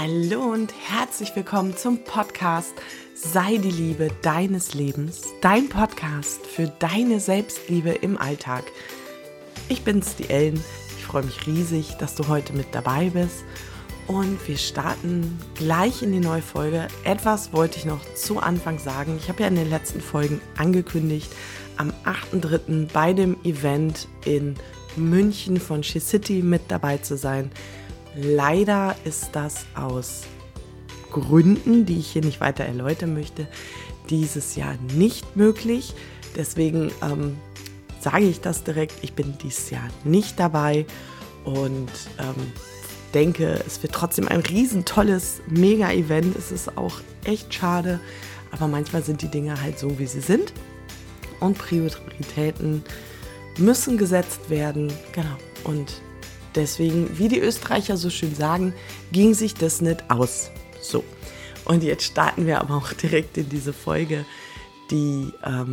Hallo und herzlich willkommen zum Podcast Sei die Liebe deines Lebens, dein Podcast für deine Selbstliebe im Alltag. Ich bin's, die Ellen. Ich freue mich riesig, dass du heute mit dabei bist und wir starten gleich in die neue Folge. Etwas wollte ich noch zu Anfang sagen. Ich habe ja in den letzten Folgen angekündigt, am 8.3. bei dem Event in München von She City mit dabei zu sein. Leider ist das aus Gründen, die ich hier nicht weiter erläutern möchte, dieses Jahr nicht möglich. Deswegen sage ich das direkt, ich bin dieses Jahr nicht dabei und denke, es wird trotzdem ein riesentolles Mega-Event. Es ist auch echt schade, aber manchmal sind die Dinge halt so, wie sie sind und Prioritäten müssen gesetzt werden. Genau, und deswegen, wie die Österreicher so schön sagen, ging sich das nicht aus. So, und jetzt starten wir aber auch direkt in diese Folge, die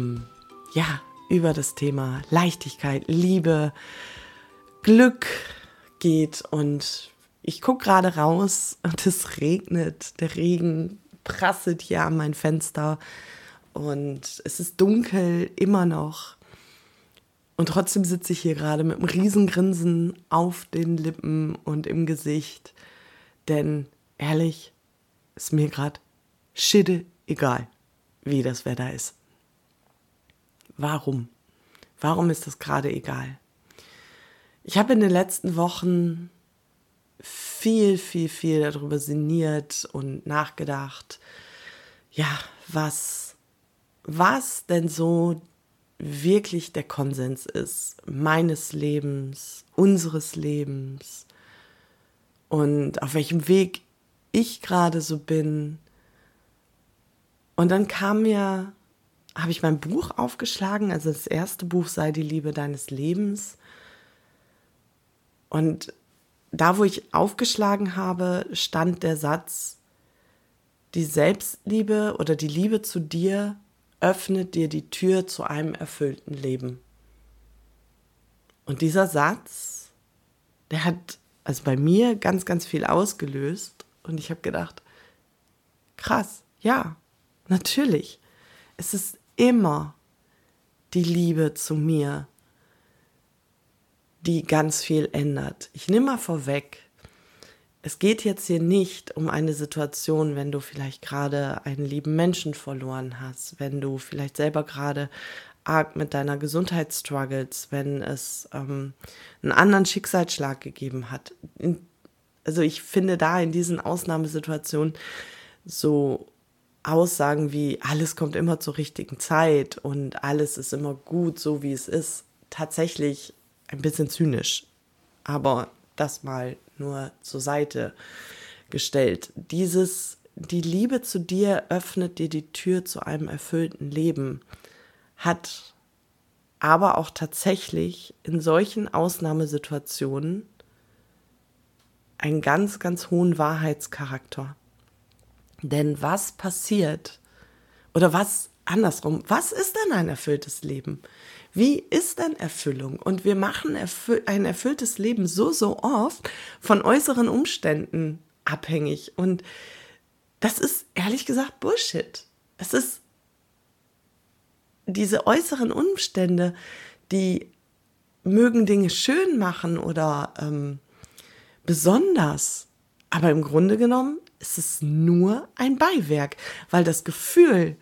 über das Thema Leichtigkeit, Liebe, Glück geht. Und ich gucke gerade raus und es regnet. Der Regen prasselt hier an mein Fenster und es ist dunkel immer noch. Und trotzdem sitze ich hier gerade mit einem Riesengrinsen auf den Lippen und im Gesicht. Denn ehrlich, ist mir gerade Schitte egal, wie das Wetter ist. Warum? Warum ist das gerade egal? Ich habe in den letzten Wochen viel darüber sinniert und nachgedacht, ja, was denn so wirklich der Konsens ist, meines Lebens, unseres Lebens und auf welchem Weg ich gerade so bin. Und dann habe ich mein Buch aufgeschlagen, also das erste Buch Sei die Liebe deines Lebens. Und da, wo ich aufgeschlagen habe, stand der Satz, die Selbstliebe oder die Liebe zu dir öffnet dir die Tür zu einem erfüllten Leben. Und dieser Satz, der hat also bei mir ganz viel ausgelöst. Und ich habe gedacht, krass, ja, natürlich. Es ist immer die Liebe zu mir, die ganz viel ändert. Ich nehme mal vorweg, es geht jetzt hier nicht um eine Situation, wenn du vielleicht gerade einen lieben Menschen verloren hast, wenn du vielleicht selber gerade arg mit deiner Gesundheit struggles, wenn es einen anderen Schicksalsschlag gegeben hat. Also ich finde da in diesen Ausnahmesituationen so Aussagen wie alles kommt immer zur richtigen Zeit und alles ist immer gut, so wie es ist, tatsächlich ein bisschen zynisch. Aber das mal nur zur Seite gestellt. Die Liebe zu dir öffnet dir die Tür zu einem erfüllten Leben, hat aber auch tatsächlich in solchen Ausnahmesituationen einen ganz hohen Wahrheitscharakter. Denn was passiert, oder was andersrum, was ist denn ein erfülltes Leben? Wie ist denn Erfüllung? Und wir machen ein erfülltes Leben so oft von äußeren Umständen abhängig. Und das ist ehrlich gesagt Bullshit. Es ist diese äußeren Umstände, die mögen Dinge schön machen oder besonders. Aber im Grunde genommen ist es nur ein Beiwerk, weil das Gefühl,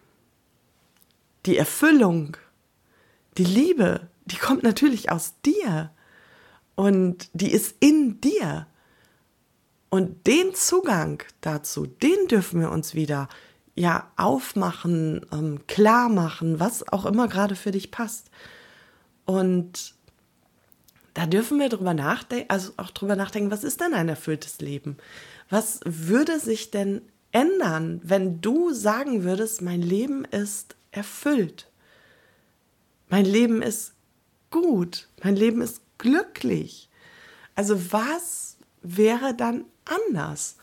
die Erfüllung, die Liebe, die kommt natürlich aus dir und die ist in dir. Und den Zugang dazu, den dürfen wir uns wieder aufmachen, klar machen, was auch immer gerade für dich passt. Und da dürfen wir drüber nachdenken, was ist denn ein erfülltes Leben? Was würde sich denn ändern, wenn du sagen würdest, mein Leben ist erfüllt? Mein Leben ist gut, mein Leben ist glücklich. Also was wäre dann anders?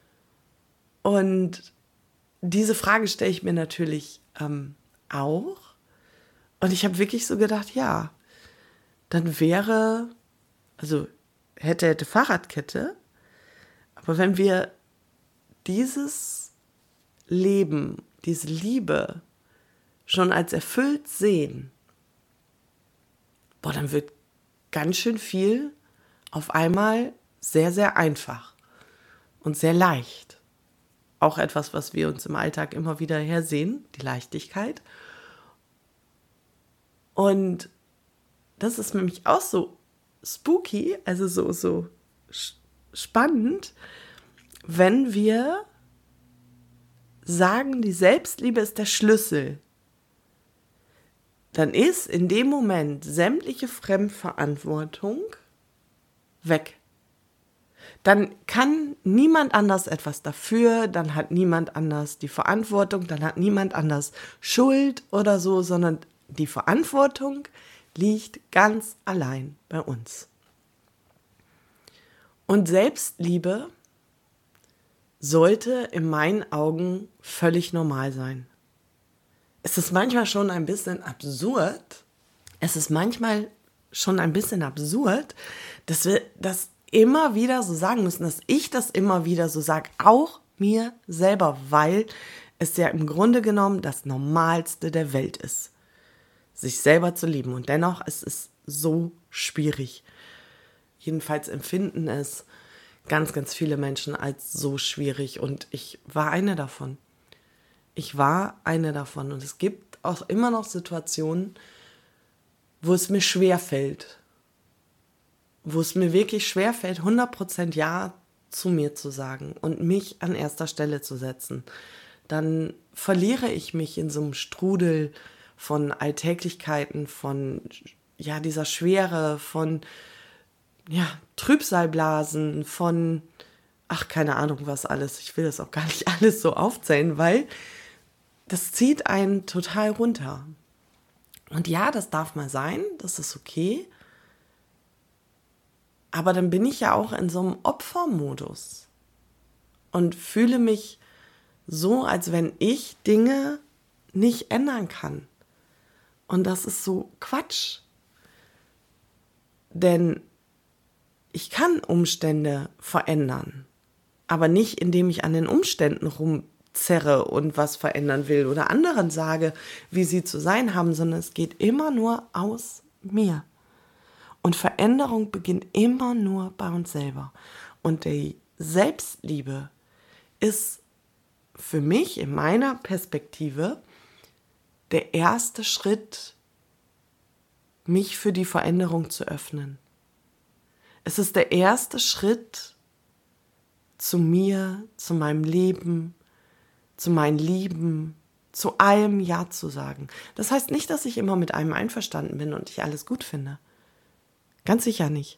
Und diese Frage stelle ich mir natürlich auch. Und ich habe wirklich so gedacht, ja, dann wäre, also hätte Fahrradkette, aber wenn wir dieses Leben, diese Liebe schon als erfüllt sehen, dann wird ganz schön viel auf einmal sehr, sehr einfach und sehr leicht. Auch etwas, was wir uns im Alltag immer wieder hersehen, die Leichtigkeit. Und das ist nämlich auch so spooky, also so spannend, wenn wir sagen, die Selbstliebe ist der Schlüssel, dann ist in dem Moment sämtliche Fremdverantwortung weg. Dann kann niemand anders etwas dafür, dann hat niemand anders die Verantwortung, dann hat niemand anders Schuld oder so, sondern die Verantwortung liegt ganz allein bei uns. Und Selbstliebe sollte in meinen Augen völlig normal sein. Es ist manchmal schon ein bisschen absurd, dass wir das immer wieder so sagen müssen, dass ich das immer wieder so sage, auch mir selber, weil es ja im Grunde genommen das Normalste der Welt ist, sich selber zu lieben. Und dennoch ist es so schwierig. Jedenfalls empfinden es ganz, ganz viele Menschen als so schwierig. Und ich war eine davon. Und es gibt auch immer noch Situationen, wo es mir schwerfällt. Wo es mir wirklich schwerfällt, 100% Ja zu mir zu sagen und mich an erster Stelle zu setzen. Dann verliere ich mich in so einem Strudel von Alltäglichkeiten, von dieser Schwere, von Trübsalblasen, von keine Ahnung was alles. Ich will das auch gar nicht alles so aufzählen, weil das zieht einen total runter. Und ja, das darf mal sein, das ist okay. Aber dann bin ich ja auch in so einem Opfermodus und fühle mich so, als wenn ich Dinge nicht ändern kann. Und das ist so Quatsch. Denn ich kann Umstände verändern, aber nicht, indem ich an den Umständen rumzerre und was verändern will oder anderen sage, wie sie zu sein haben, sondern es geht immer nur aus mir. Und Veränderung beginnt immer nur bei uns selber. Und die Selbstliebe ist für mich in meiner Perspektive der erste Schritt, mich für die Veränderung zu öffnen. Es ist der erste Schritt zu mir, zu meinem Leben, zu meinen Lieben, zu allem Ja zu sagen. Das heißt nicht, dass ich immer mit allem einverstanden bin und ich alles gut finde. Ganz sicher nicht.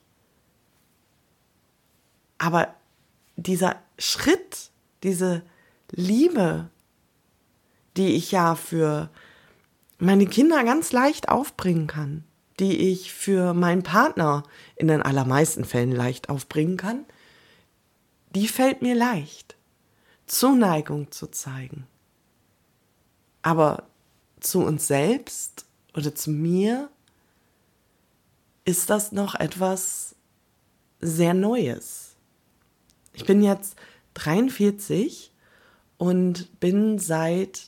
Aber dieser Schritt, diese Liebe, die ich ja für meine Kinder ganz leicht aufbringen kann, die ich für meinen Partner in den allermeisten Fällen leicht aufbringen kann, die fällt mir leicht, Zuneigung zu zeigen. Aber zu uns selbst oder zu mir ist das noch etwas sehr Neues. Ich bin jetzt 43 und bin seit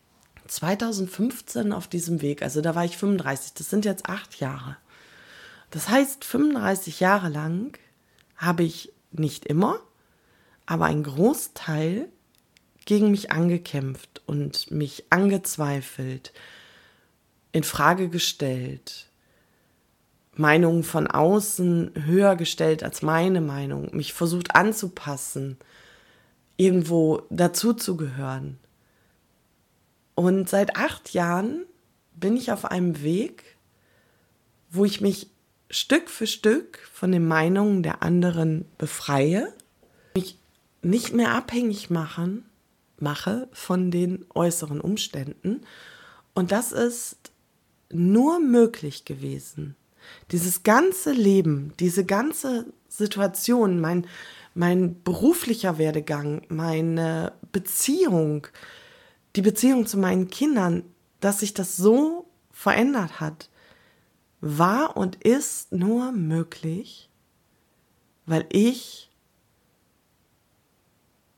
2015 auf diesem Weg. Also da war ich 35. Das sind jetzt 8 Jahre. Das heißt, 35 Jahre lang habe ich nicht immer, aber einen Großteil gegen mich angekämpft und mich angezweifelt, in Frage gestellt, Meinungen von außen höher gestellt als meine Meinung, mich versucht anzupassen, irgendwo dazuzugehören. Und seit 8 Jahren bin ich auf einem Weg, wo ich mich Stück für Stück von den Meinungen der anderen befreie, mich nicht mehr abhängig mache von den äußeren Umständen. Und das ist nur möglich gewesen. Dieses ganze Leben, diese ganze Situation, mein beruflicher Werdegang, meine Beziehung, die Beziehung zu meinen Kindern, dass sich das so verändert hat, war und ist nur möglich, weil ich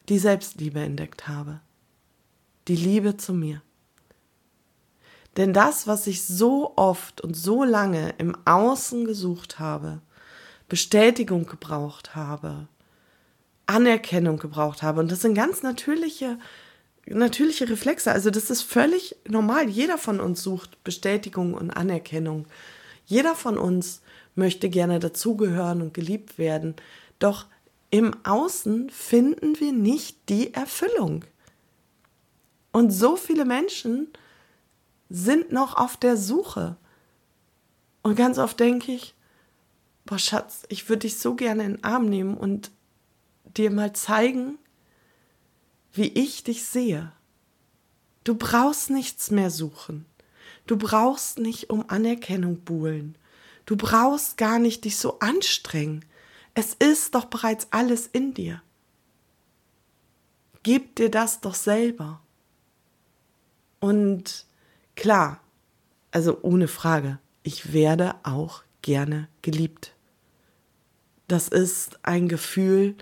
die Selbstliebe entdeckt habe. Die Liebe zu mir. Denn das, was ich so oft und so lange im Außen gesucht habe, Bestätigung gebraucht habe, Anerkennung gebraucht habe, und das sind ganz natürliche Reflexe, also das ist völlig normal. Jeder von uns sucht Bestätigung und Anerkennung. Jeder von uns möchte gerne dazugehören und geliebt werden, doch im Außen finden wir nicht die Erfüllung. Und so viele Menschen sind noch auf der Suche. Und ganz oft denke ich, boah Schatz, ich würde dich so gerne in den Arm nehmen und dir mal zeigen, wie ich dich sehe. Du brauchst nichts mehr suchen. Du brauchst nicht um Anerkennung buhlen. Du brauchst gar nicht dich so anstrengen. Es ist doch bereits alles in dir. Gib dir das doch selber. Und klar, also ohne Frage, ich werde auch gerne geliebt. Das ist ein Gefühl,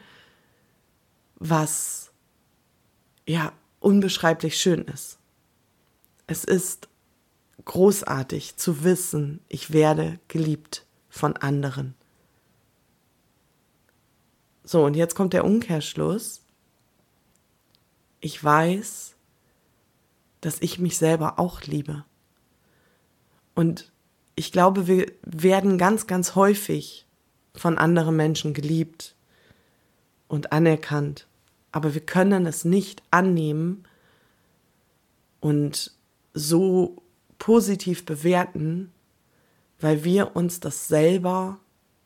was ja unbeschreiblich schön ist. Es ist großartig zu wissen, ich werde geliebt von anderen. So, und jetzt kommt der Umkehrschluss. Ich weiß, dass ich mich selber auch liebe. Und ich glaube, wir werden ganz, ganz häufig von anderen Menschen geliebt und anerkannt. Aber wir können es nicht annehmen und so positiv bewerten, weil wir uns das selber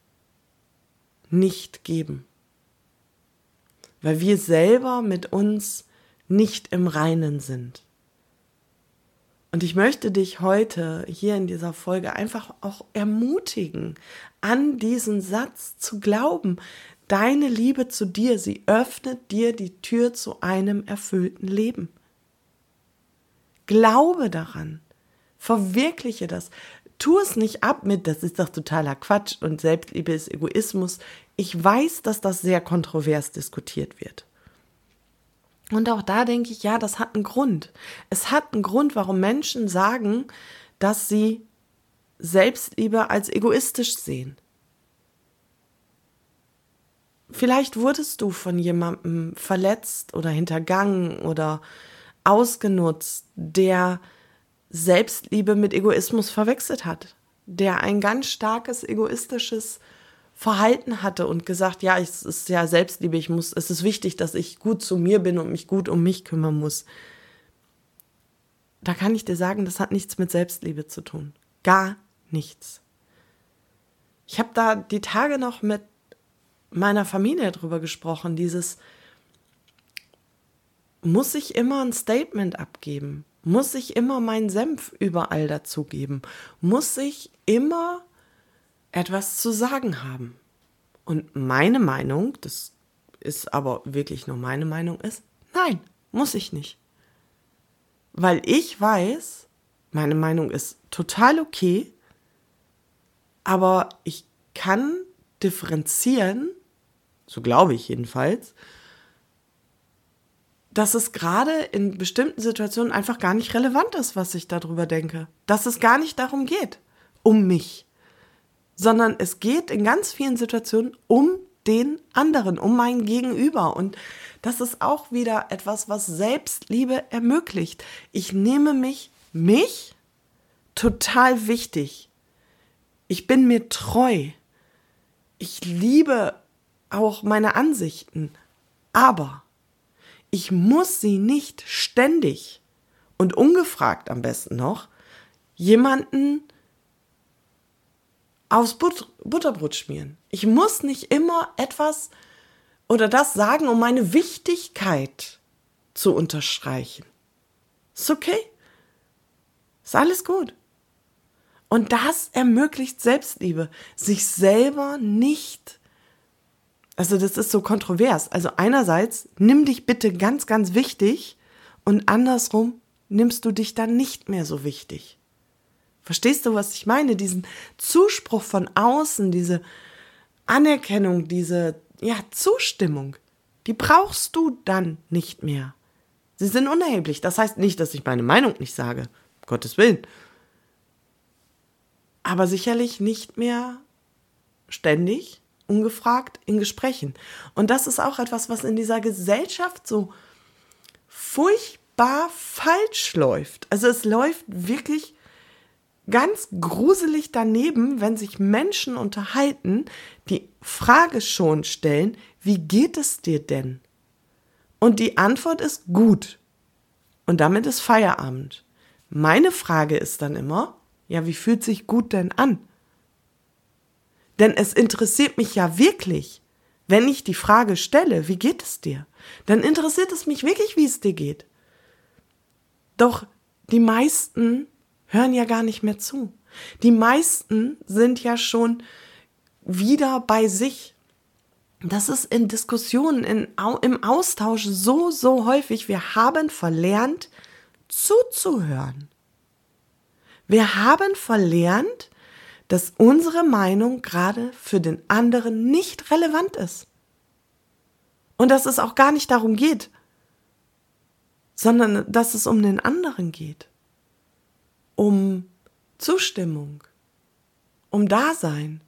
nicht geben. Weil wir selber mit uns nicht im Reinen sind. Und ich möchte dich heute hier in dieser Folge einfach auch ermutigen, an diesen Satz zu glauben. Deine Liebe zu dir, sie öffnet dir die Tür zu einem erfüllten Leben. Glaube daran. Verwirkliche das. Tu es nicht ab mit, das ist doch totaler Quatsch und Selbstliebe ist Egoismus. Ich weiß, dass das sehr kontrovers diskutiert wird. Und auch da denke ich, ja, das hat einen Grund. Es hat einen Grund, warum Menschen sagen, dass sie Selbstliebe als egoistisch sehen. Vielleicht wurdest du von jemandem verletzt oder hintergangen oder ausgenutzt, der Selbstliebe mit Egoismus verwechselt hat, der ein ganz starkes egoistisches Verhalten hatte und gesagt, ja, es ist ja Selbstliebe, es ist wichtig, dass ich gut zu mir bin und mich gut um mich kümmern muss. Da kann ich dir sagen, das hat nichts mit Selbstliebe zu tun. Gar nichts. Ich habe da die Tage noch mit meiner Familie drüber gesprochen, muss ich immer ein Statement abgeben? Muss ich immer meinen Senf überall dazugeben? Muss ich immer etwas zu sagen haben? Und meine Meinung, das ist aber wirklich nur meine Meinung, ist, nein, muss ich nicht. Weil ich weiß, meine Meinung ist total okay, aber ich kann differenzieren, so glaube ich jedenfalls, dass es gerade in bestimmten Situationen einfach gar nicht relevant ist, was ich darüber denke. Dass es gar nicht darum geht, um mich, sondern es geht in ganz vielen Situationen um den anderen, um mein Gegenüber. Und das ist auch wieder etwas, was Selbstliebe ermöglicht. Ich nehme mich total wichtig. Ich bin mir treu. Ich liebe auch meine Ansichten, aber ich muss sie nicht ständig und ungefragt am besten noch jemanden aufs Butterbrot schmieren. Ich muss nicht immer etwas oder das sagen, um meine Wichtigkeit zu unterstreichen. Ist okay. Ist alles gut. Und das ermöglicht Selbstliebe, sich selber nicht. Also das ist so kontrovers. Also einerseits, nimm dich bitte ganz, ganz wichtig und andersrum nimmst du dich dann nicht mehr so wichtig. Verstehst du, was ich meine? Diesen Zuspruch von außen, diese Anerkennung, diese Zustimmung, Die brauchst du dann nicht mehr. Sie sind unerheblich. Das heißt nicht, dass ich meine Meinung nicht sage. Um Gottes Willen. Aber sicherlich nicht mehr ständig, ungefragt in Gesprächen. Und das ist auch etwas, was in dieser Gesellschaft so furchtbar falsch läuft. Also es läuft wirklich ganz gruselig daneben, wenn sich Menschen unterhalten, die Frage schon stellen, wie geht es dir denn? Und die Antwort ist gut. Und damit ist Feierabend. Meine Frage ist dann immer, ja, wie fühlt sich gut denn an? Denn es interessiert mich ja wirklich, wenn ich die Frage stelle, wie geht es dir? Dann interessiert es mich wirklich, wie es dir geht. Doch die meisten hören ja gar nicht mehr zu. Die meisten sind ja schon wieder bei sich. Das ist in Diskussionen, im Austausch so häufig. Wir haben verlernt, zuzuhören. Wir haben verlernt, dass unsere Meinung gerade für den anderen nicht relevant ist. Und dass es auch gar nicht darum geht, sondern dass es um den anderen geht. Um Zustimmung, um Dasein.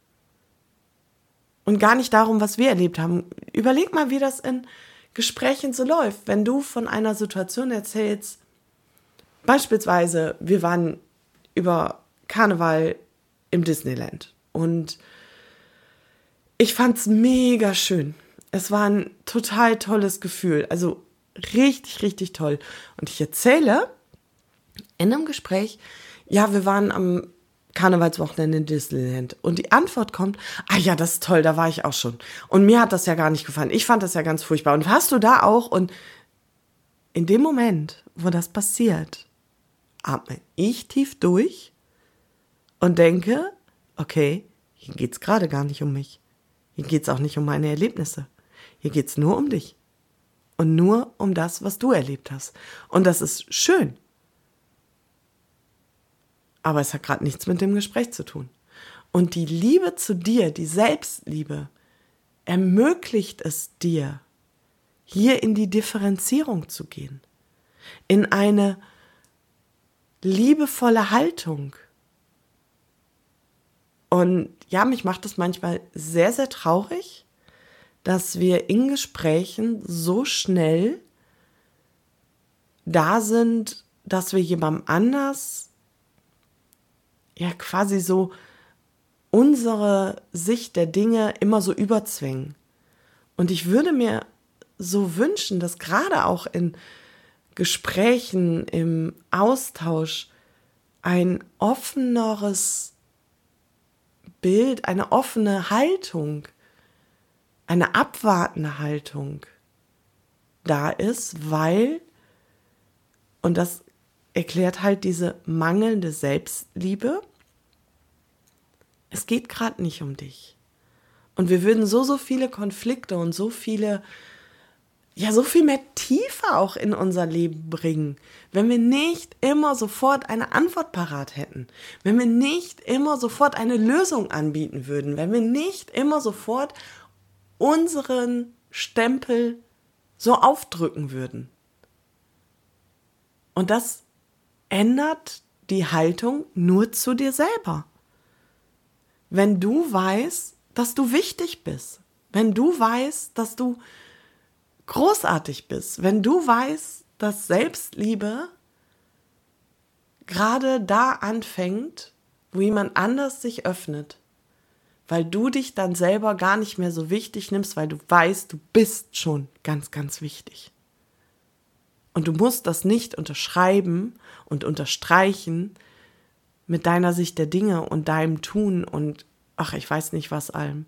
Und gar nicht darum, was wir erlebt haben. Überleg mal, wie das in Gesprächen so läuft. Wenn du von einer Situation erzählst, beispielsweise, wir waren über Karneval im Disneyland und ich fand's mega schön. Es war ein total tolles Gefühl, also richtig, richtig toll. Und ich erzähle in einem Gespräch, ja, wir waren am Karnevalswochenende in Disneyland und die Antwort kommt, ah ja, das ist toll, da war ich auch schon. Und mir hat das ja gar nicht gefallen, ich fand das ja ganz furchtbar. Und hast du da auch? Und in dem Moment, wo das passiert, atme ich tief durch und denke, okay, hier geht's gerade gar nicht um mich. Hier geht's auch nicht um meine Erlebnisse. Hier geht's nur um dich. Und nur um das, was du erlebt hast. Und das ist schön. Aber es hat gerade nichts mit dem Gespräch zu tun. Und die Liebe zu dir, die Selbstliebe, ermöglicht es dir, hier in die Differenzierung zu gehen. In eine liebevolle Haltung. Und ja, mich macht es manchmal sehr, sehr traurig, dass wir in Gesprächen so schnell da sind, dass wir jemandem anders ja quasi so unsere Sicht der Dinge immer so überzwingen. Und ich würde mir so wünschen, dass gerade auch in Gesprächen, im Austausch ein offeneres Bild, eine offene Haltung, eine abwartende Haltung da ist, weil, und das erklärt halt diese mangelnde Selbstliebe, es geht gerade nicht um dich. Und wir würden so viele Konflikte und so viel mehr Tiefe auch in unser Leben bringen, wenn wir nicht immer sofort eine Antwort parat hätten, wenn wir nicht immer sofort eine Lösung anbieten würden, wenn wir nicht immer sofort unseren Stempel so aufdrücken würden. Und das ändert die Haltung nur zu dir selber. Wenn du weißt, dass du wichtig bist, wenn du weißt, dass du großartig bist, wenn du weißt, dass Selbstliebe gerade da anfängt, wo jemand anders sich öffnet, weil du dich dann selber gar nicht mehr so wichtig nimmst, weil du weißt, du bist schon ganz, ganz wichtig. Und du musst das nicht unterschreiben und unterstreichen mit deiner Sicht der Dinge und deinem Tun und ach, ich weiß nicht was allem.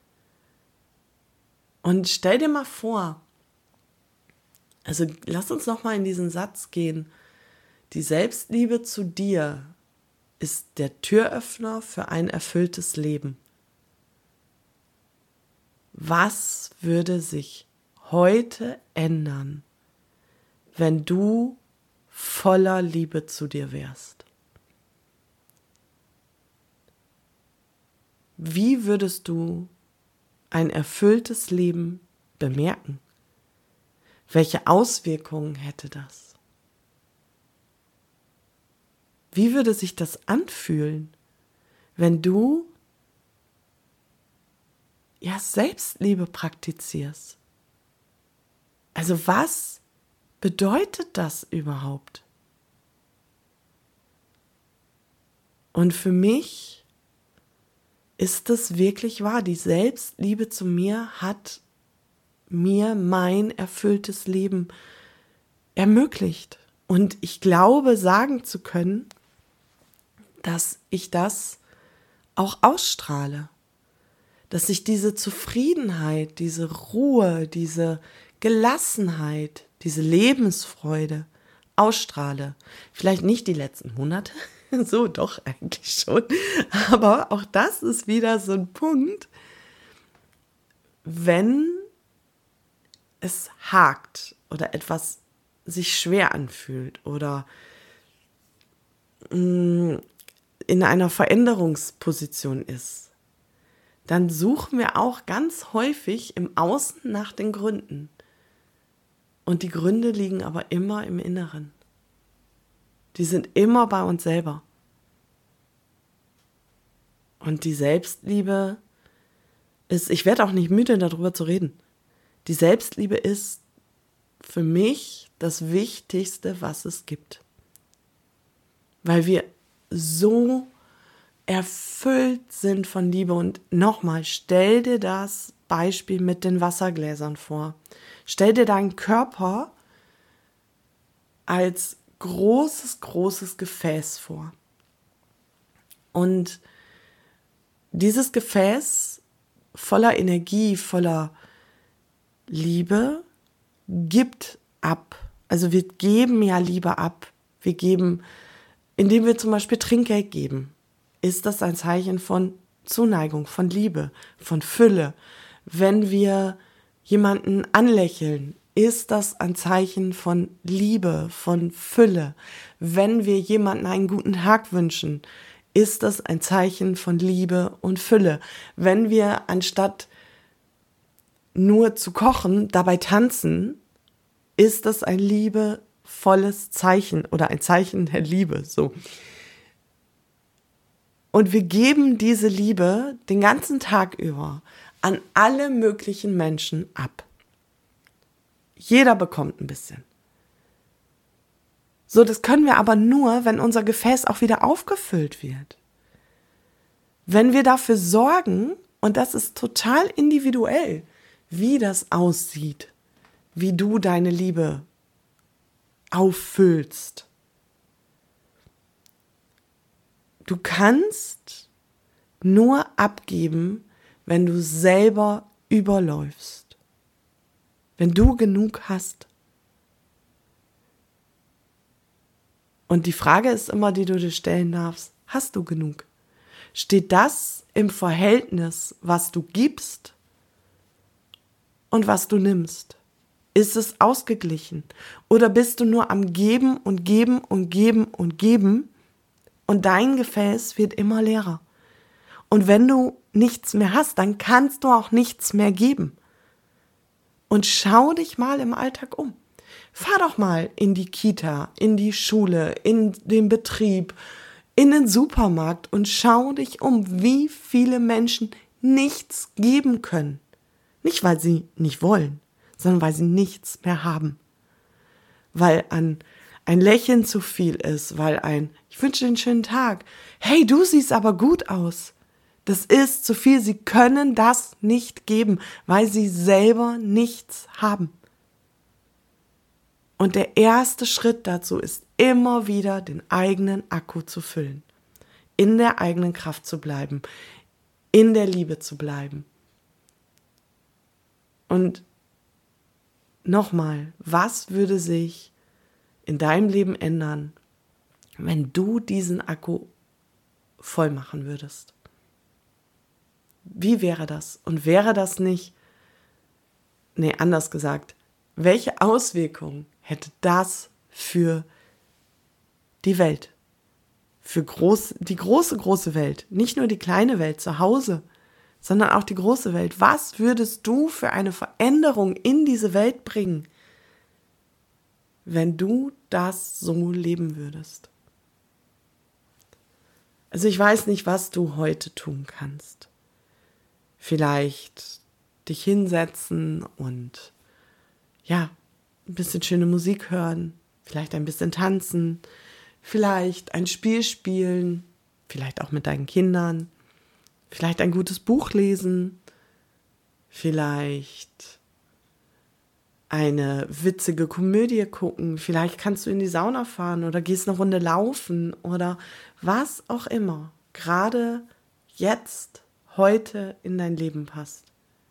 Und stell dir mal vor, also lass uns noch mal in diesen Satz gehen. Die Selbstliebe zu dir ist der Türöffner für ein erfülltes Leben. Was würde sich heute ändern, wenn du voller Liebe zu dir wärst? Wie würdest du ein erfülltes Leben bemerken? Welche Auswirkungen hätte das? Wie würde sich das anfühlen, wenn du Selbstliebe praktizierst? Also was bedeutet das überhaupt? Und für mich ist es wirklich wahr. Die Selbstliebe zu mir hat mir mein erfülltes Leben ermöglicht. Und ich glaube, sagen zu können, dass ich das auch ausstrahle. Dass ich diese Zufriedenheit, diese Ruhe, diese Gelassenheit, diese Lebensfreude ausstrahle. Vielleicht nicht die letzten Monate, so doch eigentlich schon. Aber auch das ist wieder so ein Punkt, wenn es hakt oder etwas sich schwer anfühlt oder in einer Veränderungsposition ist, dann suchen wir auch ganz häufig im Außen nach den Gründen. Und die Gründe liegen aber immer im Inneren. Die sind immer bei uns selber. Und die Selbstliebe ist, ich werde auch nicht müde, darüber zu reden. Die Selbstliebe ist für mich das Wichtigste, was es gibt. Weil wir so erfüllt sind von Liebe. Und nochmal, stell dir das Beispiel mit den Wassergläsern vor. Stell dir deinen Körper als großes Gefäß vor. Und dieses Gefäß voller Energie, voller Liebe gibt ab. Also wir geben ja Liebe ab. Wir geben, indem wir zum Beispiel Trinkgeld geben, ist das ein Zeichen von Zuneigung, von Liebe, von Fülle. Wenn wir jemanden anlächeln, ist das ein Zeichen von Liebe, von Fülle. Wenn wir jemanden einen guten Tag wünschen, ist das ein Zeichen von Liebe und Fülle. Wenn wir anstatt nur zu kochen, dabei tanzen, ist das ein liebevolles Zeichen oder ein Zeichen der Liebe, so. Und wir geben diese Liebe den ganzen Tag über an alle möglichen Menschen ab. Jeder bekommt ein bisschen. So, das können wir aber nur, wenn unser Gefäß auch wieder aufgefüllt wird. Wenn wir dafür sorgen, und das ist total individuell, wie das aussieht, wie du deine Liebe auffüllst. Du kannst nur abgeben, wenn du selber überläufst. Wenn du genug hast. Und die Frage ist immer, die du dir stellen darfst, hast du genug? Steht das im Verhältnis, was du gibst und was du nimmst? Ist es ausgeglichen? Oder bist du nur am Geben und Geben und Geben und Geben und dein Gefäß wird immer leerer? Und wenn du nichts mehr hast, dann kannst du auch nichts mehr geben. Und schau dich mal im Alltag um. Fahr doch mal in die Kita, in die Schule, in den Betrieb, in den Supermarkt und schau dich um, wie viele Menschen nichts geben können. Nicht, weil sie nicht wollen, sondern weil sie nichts mehr haben. Weil ein Lächeln zu viel ist, weil ich wünsche dir einen schönen Tag. Hey, du siehst aber gut aus. Das ist zu viel. Sie können das nicht geben, weil sie selber nichts haben. Und der erste Schritt dazu ist immer wieder den eigenen Akku zu füllen, in der eigenen Kraft zu bleiben, in der Liebe zu bleiben. Und nochmal, was würde sich in deinem Leben ändern, wenn du diesen Akku voll machen würdest? Wie wäre das? Und wäre das nicht, anders gesagt, welche Auswirkungen hätte das für die Welt? Für die große Welt, nicht nur die kleine Welt zu Hause, sondern auch die große Welt. Was würdest du für eine Veränderung in diese Welt bringen, wenn du das so leben würdest? Also ich weiß nicht, was du heute tun kannst. Vielleicht dich hinsetzen und ein bisschen schöne Musik hören, vielleicht ein bisschen tanzen, vielleicht ein Spiel spielen, vielleicht auch mit deinen Kindern, vielleicht ein gutes Buch lesen, vielleicht eine witzige Komödie gucken, vielleicht kannst du in die Sauna fahren oder gehst eine Runde laufen oder was auch immer gerade jetzt, heute in dein Leben passt.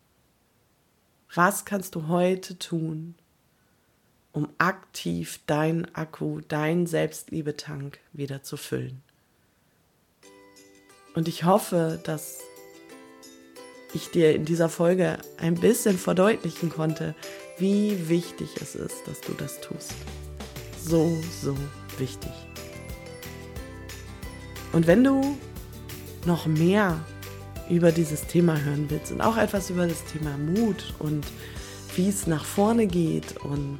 Was kannst du heute tun, um aktiv deinen Akku, deinen Selbstliebetank wieder zu füllen? Und ich hoffe, dass ich dir in dieser Folge ein bisschen verdeutlichen konnte, wie wichtig es ist, dass du das tust. So, so wichtig. Und wenn du noch mehr über dieses Thema hören willst und auch etwas über das Thema Mut und wie es nach vorne geht und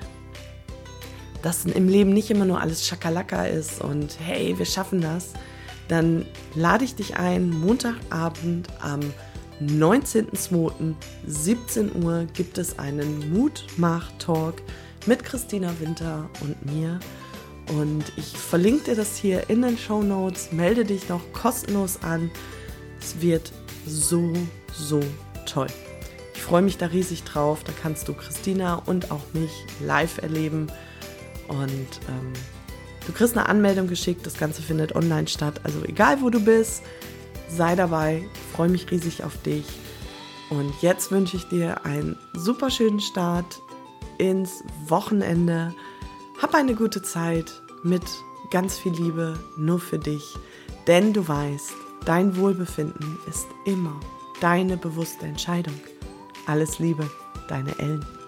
dass im Leben nicht immer nur alles Schakalaka ist und hey, wir schaffen das, dann lade ich dich ein, Montagabend am 19.02. 17 Uhr gibt es einen Mutmach-Talk mit Christina Winter und mir. Und ich verlinke dir das hier in den Shownotes. Melde dich noch kostenlos an. Es wird so, so toll. Ich freue mich da riesig drauf. Da kannst du Christina und auch mich live erleben. Und du kriegst eine Anmeldung geschickt. Das Ganze findet online statt. Also egal, wo du bist, sei dabei. Ich freue mich riesig auf dich. Und jetzt wünsche ich dir einen super schönen Start ins Wochenende. Hab eine gute Zeit mit ganz viel Liebe nur für dich. Denn du weißt, dein Wohlbefinden ist immer deine bewusste Entscheidung. Alles Liebe, deine Ellen.